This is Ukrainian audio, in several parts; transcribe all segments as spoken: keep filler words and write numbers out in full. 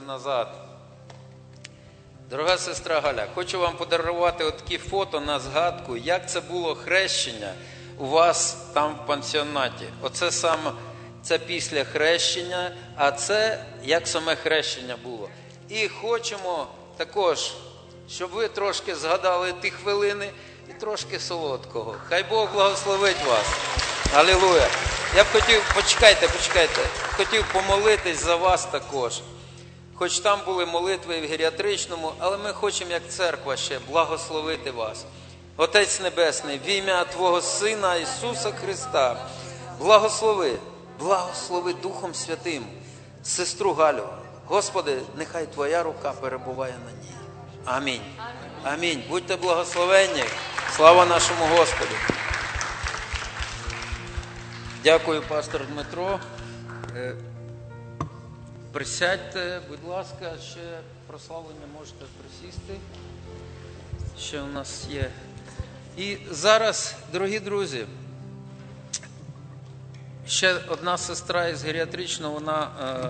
назад. Дорога сестра Галя, хочу вам подарувати отакі фото на згадку, як це було хрещення у вас там в пансіонаті. Оце саме, це після хрещення, а це як саме хрещення було. І хочемо також, щоб ви трошки згадали ті хвилини і трошки солодкого. Хай Бог благословить вас. Алілуя. Я б хотів, почекайте, почекайте, хотів помолитись за вас також. Хоч там були молитви в геріатричному, але ми хочемо, як церква ще, благословити вас. Отець Небесний, в ім'я Твого Сина Ісуса Христа, благослови, благослови Духом Святим сестру Галю. Господи, нехай Твоя рука перебуває на ній. Амінь. Амінь. Будьте благословенні. Слава нашому Господу. Дякую, пастор Дмитро. Присядьте, будь ласка, ще прославлення можете присісти. Ще у нас є. І зараз, дорогі друзі, ще одна сестра із геріатричного, вона е,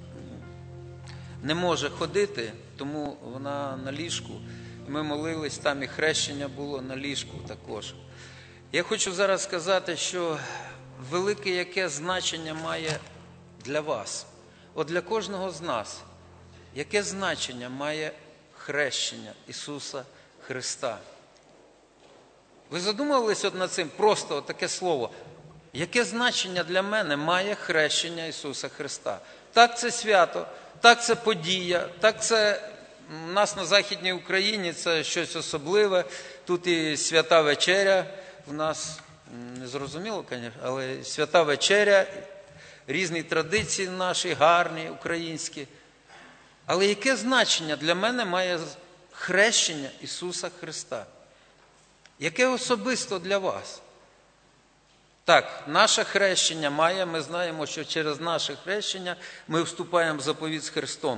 не може ходити, тому вона на ліжку. Ми молились, там і хрещення було на ліжку також. Я хочу зараз сказати, що велике яке значення має для вас. От для кожного з нас, яке значення має хрещення Ісуса Христа? Ви задумувались от над цим? Просто от таке слово. Яке значення для мене має хрещення Ісуса Христа? Так, це свято, так, це подія, так, це у нас на Західній Україні це щось особливе. Тут і свята вечеря, в нас не зрозуміло, звісно, але свята вечеря, різні традиції наші, гарні, українські. Але яке значення для мене має хрещення Ісуса Христа? Яке особисто для вас? Так, наше хрещення має, ми знаємо, що через наше хрещення ми вступаємо в заповіт з Христом.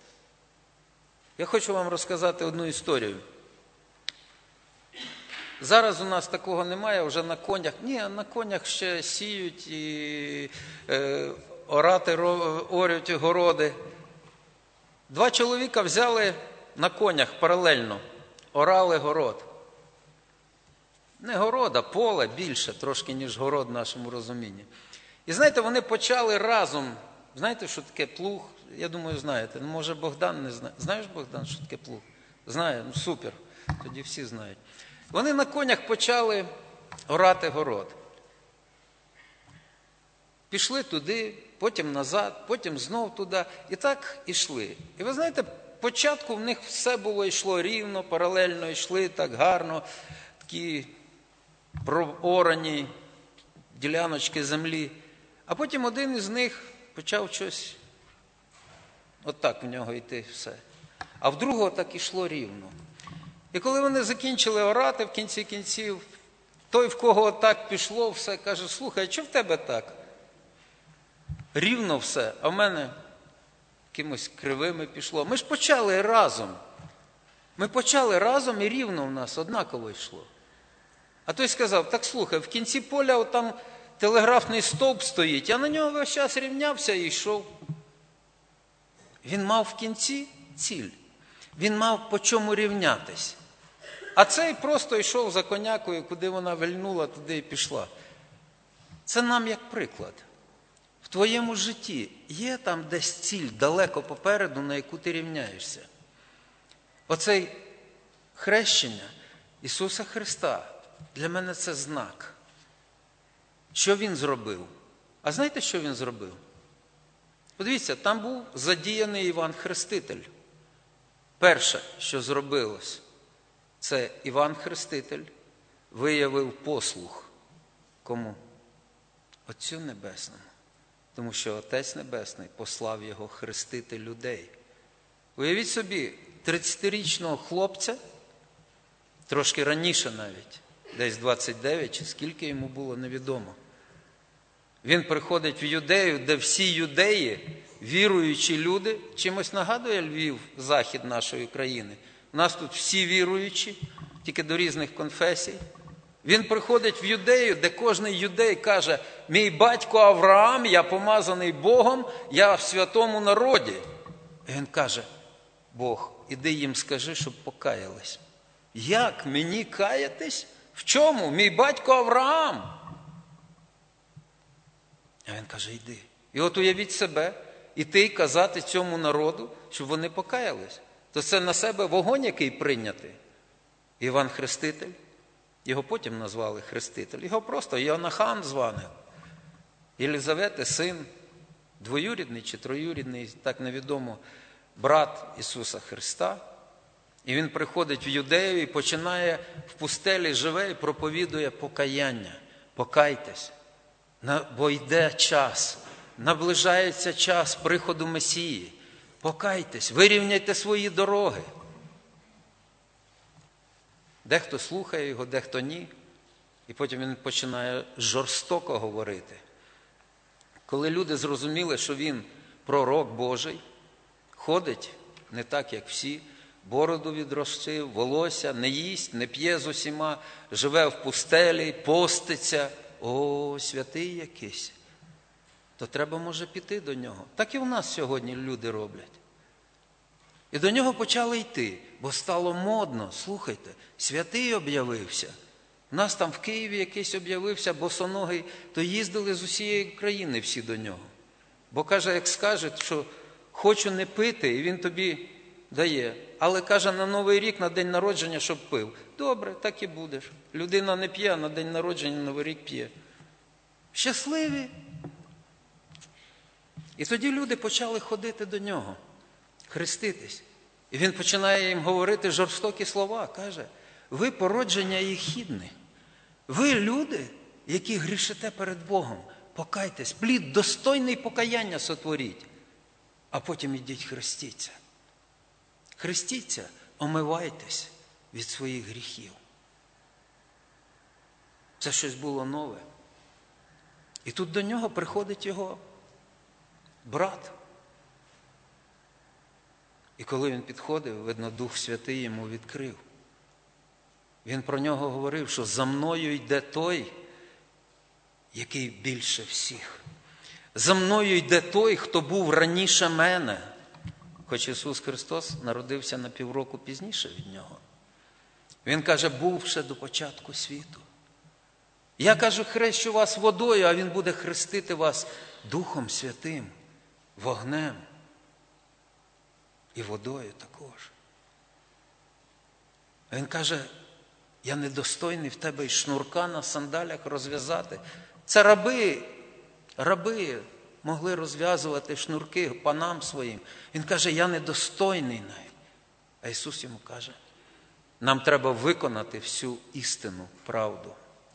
Я хочу вам розказати одну історію. Зараз у нас такого немає, вже на конях. Ні, на конях ще сіють і е, орати, орють городи. Два чоловіка взяли на конях паралельно, орали город. Не город, а поле більше трошки, ніж город в нашому розумінні. І знаєте, вони почали разом, знаєте, що таке плуг? Я думаю, знаєте. Ну, може, Богдан не знає. Знаєш, Богдан, що таке плуг? Знає? Ну, супер. Тоді всі знають. Вони на конях почали орати город. Пішли туди, потім назад, потім знов туди. І так ішли. І ви знаєте, спочатку в них все було, йшло рівно, паралельно, йшли так гарно, такі проорані діляночки землі. А потім один із них почав щось, отак в нього йти все. А в другого так ішло рівно. І коли вони закінчили орати в кінці кінців, той, в кого так пішло все, каже: слухай, а чого в тебе так? Рівно все, а в мене якимось кривими пішло. Ми ж почали разом. Ми почали разом і рівно в нас однаково йшло. А той сказав: так слухай, в кінці поля там телеграфний стовп стоїть, я на нього весь час рівнявся і йшов. Він мав в кінці ціль. Він мав по чому рівнятись. А цей просто йшов за конякою, куди вона вильнула, туди і пішла. Це нам як приклад. В твоєму житті є там десь ціль далеко попереду, на яку ти рівняєшся. Оцей хрещення Ісуса Христа для мене це знак. Що Він зробив? А знаєте, що Він зробив? Подивіться, там був задіяний Іван Хреститель. Перше, що зробилось, це Іван Хреститель виявив послух. Кому? Отцю Небесному. Тому що Отець Небесний послав його хрестити людей. Уявіть собі, тридцятирічного хлопця, трошки раніше навіть, десь двадцять дев'ять, чи скільки йому було, невідомо. Він приходить в Юдею, де всі юдеї, віруючі люди, чимось нагадує Львів, захід нашої країни. У нас тут всі віруючі, тільки до різних конфесій. Він приходить в Юдею, де кожен юдей каже: мій батько Авраам, я помазаний Богом, я в святому народі. І він каже, Бог, іди їм скажи, щоб покаялись. Як мені каятись? В чому? Мій батько Авраам. А він каже, йди. І от уявіть себе, іти й казати цьому народу, щоб вони покаялись. То це на себе вогонь, який прийнятий. Іван Хреститель, його потім назвали Хреститель, його просто Йоаннахан званий. Єлизавети, син, двоюрідний чи троюрідний, так невідомо, брат Ісуса Христа. І він приходить в Юдею і починає в пустелі, живе і проповідує покаяння. Покайтесь, бо йде час, наближається час приходу Месії. Покайтесь, вирівняйте свої дороги. Дехто слухає його, дехто ні. І потім він починає жорстоко говорити. Коли люди зрозуміли, що він пророк Божий, ходить не так, як всі, бороду відростив, волосся, не їсть, не п'є з усіма, живе в пустелі, поститься. О, святий якийсь. То треба, може, піти до нього. Так і у нас сьогодні люди роблять. І до нього почали йти, бо стало модно. Слухайте, святий об'явився. У нас там в Києві якийсь об'явився босоногий, то їздили з усієї країни всі до нього. Бо каже, як скаже, що хочу не пити, і він тобі дає. Але каже, на Новий рік, на день народження, щоб пив. Добре, так і будеш. Людина не п'є, а на день народження, на Новий рік п'є. Щасливі. І тоді люди почали ходити до нього, хреститись. І він починає їм говорити жорстокі слова. Каже, ви породження єхідне. Ви люди, які грішите перед Богом. Покайтесь, плід достойний покаяння сотворіть. А потім ідіть хрестіться. Хрестіться, омивайтесь від своїх гріхів. Це щось було нове. І тут до нього приходить його брат. І коли він підходив, видно, Дух Святий йому відкрив. Він про нього говорив, що за мною йде той, який більше всіх. За мною йде той, хто був раніше мене. Хоч Ісус Христос народився на півроку пізніше від нього. Він каже, був ще до початку світу. Я, каже, хрещу вас водою, а Він буде хрестити вас Духом Святим, вогнем і водою також. А Він каже, я недостойний в тебе й шнурка на сандалях розв'язати. Це раби, раби могли розв'язувати шнурки панам своїм. Він каже, я недостойний навіть. А Ісус йому каже, нам треба виконати всю істину, правду.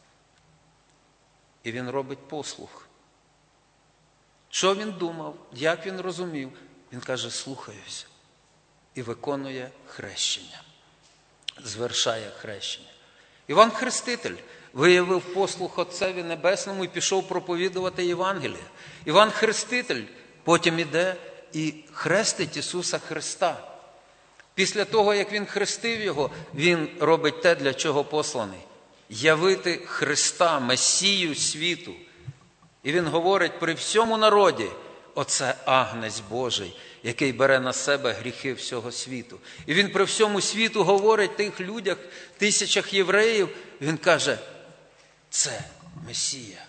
І він робить послух. Що він думав, як він розумів? Він каже, слухаюся. І виконує хрещення. Звершає хрещення. Іван Хреститель виявив послух Отцеві Небесному і пішов проповідувати Євангеліє. Іван Хреститель потім іде і хрестить Ісуса Христа. Після того, як він хрестив Його, він робить те, для чого посланий. Явити Христа, Месію світу. І він говорить при всьому народі, оце Агнець Божий, який бере на себе гріхи всього світу. І він при всьому світу говорить тих людях, тисячах євреїв, він каже, це Месія.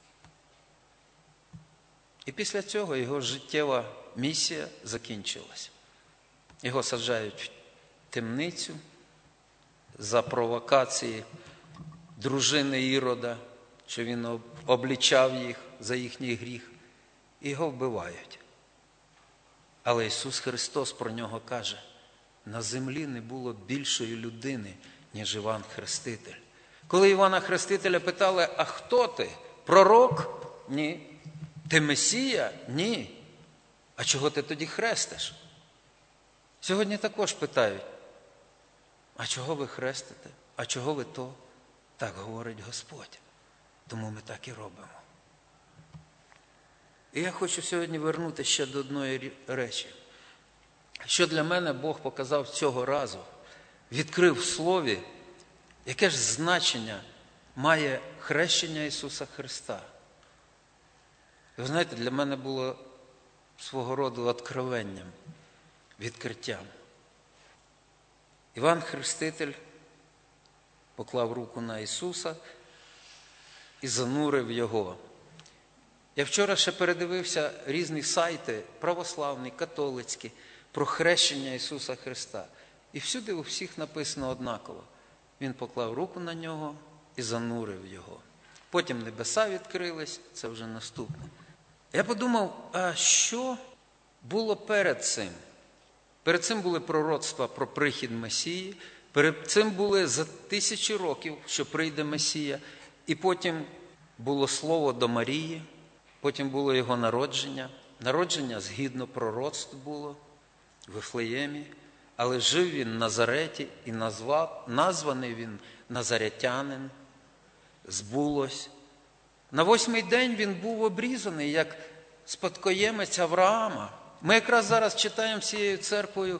І після цього його життєва місія закінчилась. Його саджають в темницю за провокації дружини Ірода, що він облічав їх за їхній гріх, і його вбивають. Але Ісус Христос про нього каже, на землі не було більшої людини, ніж Іван Хреститель. Коли Івана Хрестителя питали, а хто ти? Пророк? Ні. Ти Месія? Ні. А чого ти тоді хрестиш? Сьогодні також питають, а чого ви хрестите? А чого ви то? Так говорить Господь. Тому ми так і робимо. І я хочу сьогодні вернути ще до одної речі. Що для мене Бог показав цього разу, відкрив в Слові, яке ж значення має хрещення Ісуса Христа. І ви знаєте, для мене було свого роду откровенням. відкриттям. Іван Хреститель поклав руку на Ісуса і занурив його. Я вчора ще передивився різні сайти, православні, католицькі, про хрещення Ісуса Христа. І всюди у всіх написано однаково. Він поклав руку на нього і занурив його. Потім небеса відкрились, це вже наступне. Я подумав, а що було перед цим? Перед цим були пророцтва про прихід Месії, перед цим були за тисячі років, що прийде Месія, і потім було слово до Марії, потім було його народження. Народження згідно пророцтв було в Вифлеємі, але жив він в Назареті і назвав, названий він Назарятянин, збулось. На восьмий день він був обрізаний, як спадкоємець Авраама. Ми якраз зараз читаємо всією церквою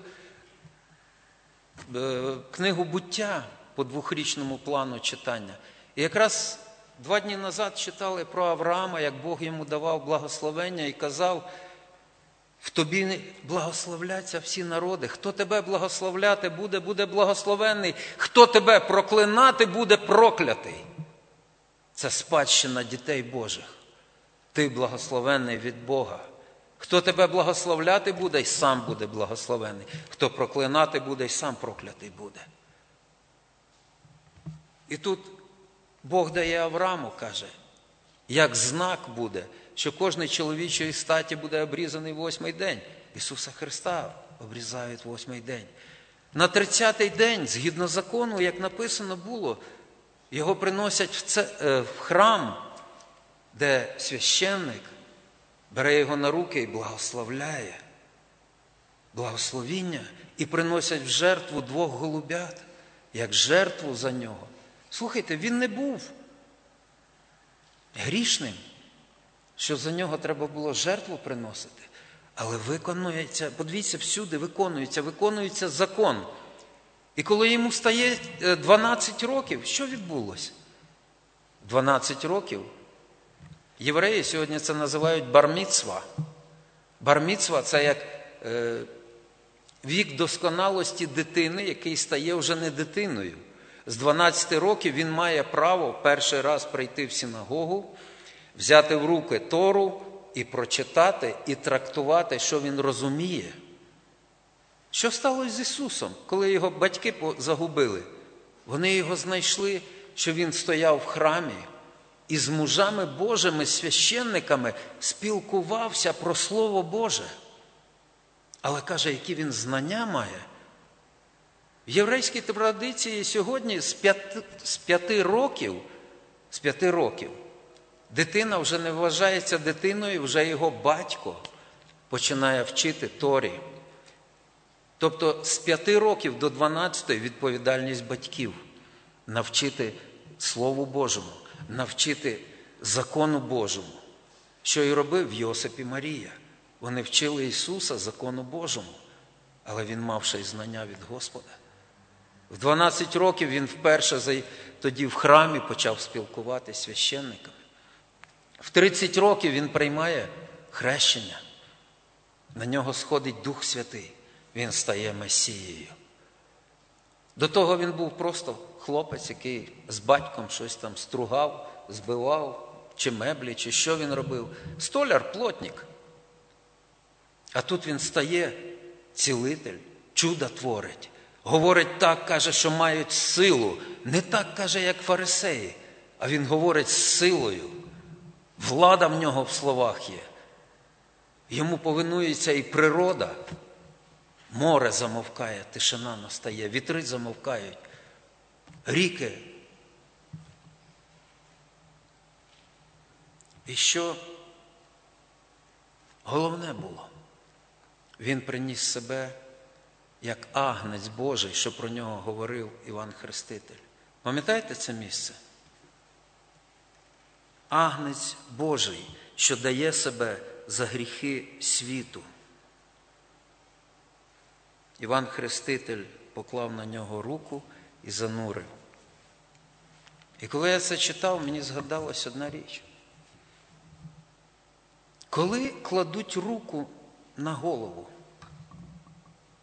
книгу «Буття» по двохрічному плану читання. І якраз два дні назад читали про Авраама, як Бог йому давав благословення і казав, в тобі благословляться всі народи. Хто тебе благословляти буде, буде благословенний. Хто тебе проклинати буде, проклятий. Це спадщина дітей Божих. Ти благословенний від Бога. Хто тебе благословляти буде, й сам буде благословений. Хто проклинати буде, й сам проклятий буде. І тут Бог дає Аврааму, каже, як знак буде, що кожний чоловічої статі буде обрізаний восьмий день. Ісуса Христа обрізають восьмий день. На тридцятий день, згідно закону, як написано було, його приносять в, це, в храм, де священник бере його на руки і благословляє. Благословіння. І приносять в жертву двох голубят, як жертву за нього. Слухайте, він не був грішним, що за нього треба було жертву приносити. Але виконується, подивіться, всюди виконується, виконується закон. І коли йому стає дванадцять років, що відбулося? дванадцять років. Євреї сьогодні це називають бар-міцва. Бар-міцва – це як е, вік досконалості дитини, який стає вже не дитиною. З дванадцяти років він має право перший раз прийти в синагогу, взяти в руки Тору і прочитати, і трактувати, що він розуміє. Що сталося з Ісусом, коли його батьки загубили? Вони його знайшли, що він стояв в храмі і з мужами Божими, священниками спілкувався про Слово Боже. Але каже, які він знання має. В єврейській традиції сьогодні з п'яти, з п'яти років, з п'яти років дитина вже не вважається дитиною, вже його батько починає вчити Торі. Тобто з п'яти років до дванадцяти відповідальність батьків навчити Слову Божому, навчити закону Божому. Що і робив Йосип і Марія. Вони вчили Ісуса закону Божому, але він мав ще й знання від Господа. В дванадцять років він вперше тоді в храмі почав спілкуватися з священниками. В тридцять років він приймає хрещення. На нього сходить Дух Святий. Він стає Месією. До того він був просто хлопець, який з батьком щось там стругав, збивав, чи меблі, чи що він робив. Столяр, плотник. А тут він стає цілитель, чуда творить. Говорить так, каже, що мають силу. Не так, каже, як фарисеї, а він говорить з силою. Влада в нього в словах є. Йому повинується і природа. Море замовкає, тишина настає, вітри замовкають, ріки. І що головне було? Він приніс себе як агнець Божий, що про нього говорив Іван Хреститель. Пам'ятаєте це місце? Агнець Божий, що дає себе за гріхи світу. Іван Хреститель поклав на нього руку і занурив. І коли я це читав, мені згадалась одна річ. Коли кладуть руку на голову,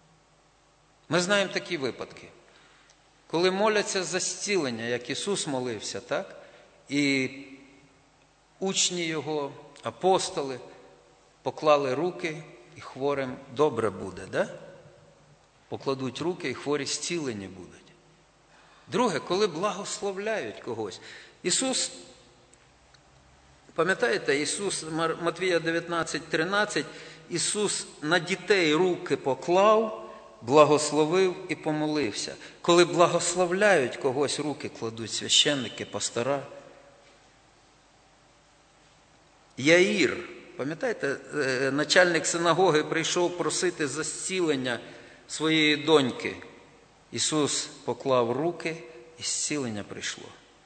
Ми знаємо такі випадки. Коли моляться за зцілення, як Ісус молився, так? І учні Його, апостоли, поклали руки, і хворим добре буде, да? Покладуть руки, і хворі зцілені будуть. Друге, коли благословляють когось. Ісус, пам'ятаєте, Ісус, Матвія дев'ятнадцять тринадцять, Ісус на дітей руки поклав, благословив і помолився. Коли благословляють когось, руки кладуть священники, пастора. Яїр, пам'ятаєте, начальник синагоги прийшов просити за зцілення своєї доньки. Ісус поклав руки, і зцілення прийшло.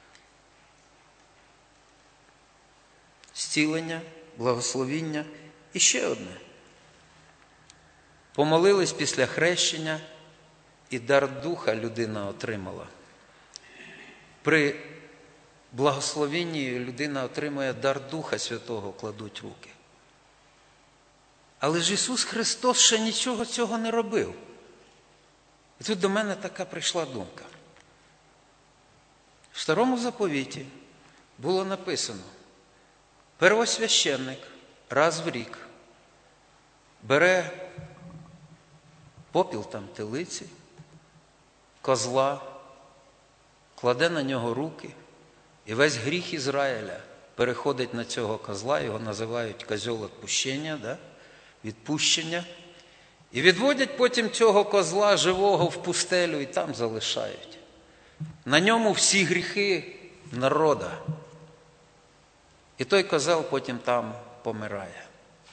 Зцілення, благословіння. І ще одне. Помолились після хрещення, і дар Духа людина отримала. При благословенні людина отримує дар Духа Святого, кладуть руки. Але ж Ісус Христос ще нічого цього не робив. І тут до мене така прийшла думка. В Старому Заповіті було написано: первосвященник раз в рік бере попіл там телиці, козла, кладе на нього руки, і весь гріх Ізраїля переходить на цього козла, його називають козьол відпущення, да? Відпущення. І відводять потім цього козла живого в пустелю і там залишають. На ньому всі гріхи народа. І той козел потім там помирає.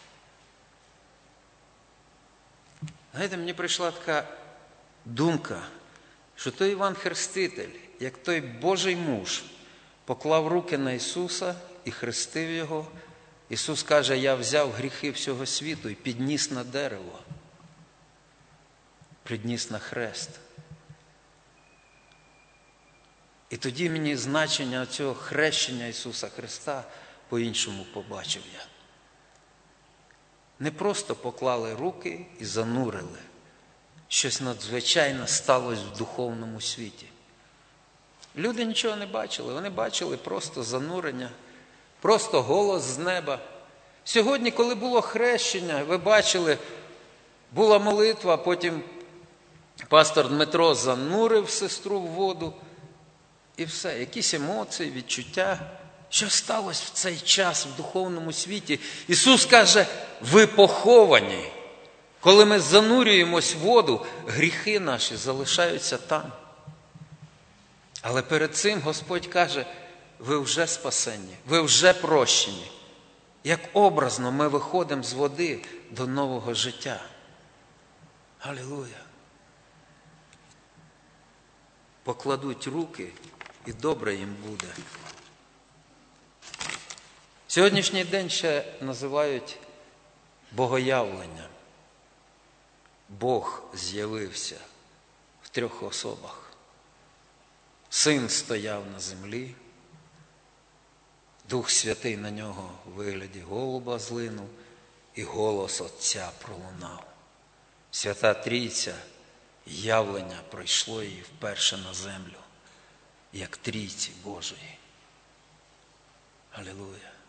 Знаєте, мені прийшла така думка, що той Іван Хреститель, як той Божий муж, поклав руки на Ісуса і хрестив Його. Ісус каже: я взяв гріхи всього світу і підніс на дерево. Підніс на хрест. І тоді мені значення цього хрещення Ісуса Христа по-іншому побачив я. Не просто поклали руки і занурили. Щось надзвичайне сталося в духовному світі. Люди нічого не бачили, вони бачили просто занурення, просто голос з неба. Сьогодні, коли було хрещення, ви бачили, була молитва, потім пастор Дмитро занурив сестру в воду, і все, якісь емоції, відчуття. Що сталося в цей час в духовному світі? Ісус каже: ви поховані. Коли ми занурюємось в воду, гріхи наші залишаються там. Але перед цим Господь каже: ви вже спасені, ви вже прощені. Як образно ми виходимо з води до нового життя. Алілуя! Покладуть руки, і добре їм буде. Сьогоднішній день ще називають богоявлення. Бог з'явився в трьох особах. Син стояв на землі, Дух Святий на нього у вигляді голуба злинув, і голос Отця пролунав. Свята Трійця, явлення пройшло її вперше на землю, як Трійці Божої. Алілуя!